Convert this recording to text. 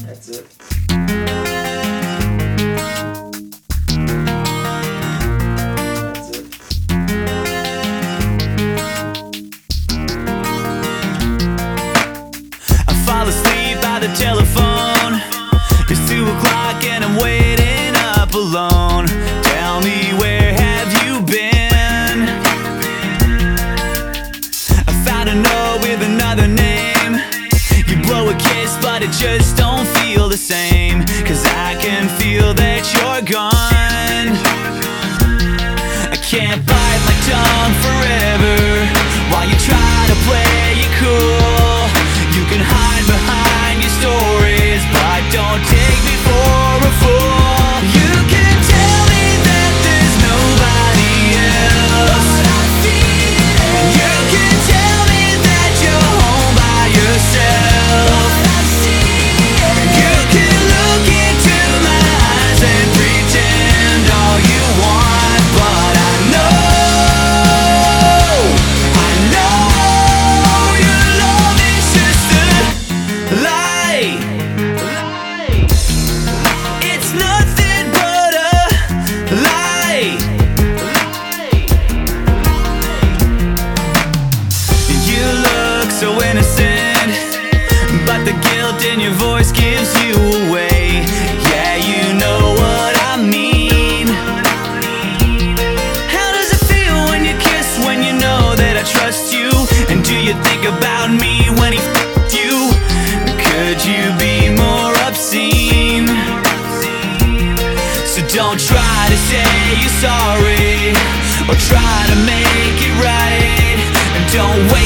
That's it. That's it. I fall asleep by the telephone. It's 2 o'clock and I'm waiting up alone. Tell me, where have you been? I found a note with another name. You blow a kiss but it just don't feel the same. 'Cause I can feel that you're gone. I can't bite my tongue forever while you try to play it cool. You can hide behind your stories, but don't take me for a fool. You can tell me that there's nobody else. You can tell me that you're home by yourself. You can look into my eyes and pretend all you want, but I know your love is just a lie. It's nothing but a lie. You look so innocent, but the guilt in your voice gives you away. Yeah, you know what I mean. How does it feel when you kiss, when you know that I trust you? And do you think about me when he f***ed you? Could you be more obscene? So don't try to say you're sorry or try to make it right. And don't wait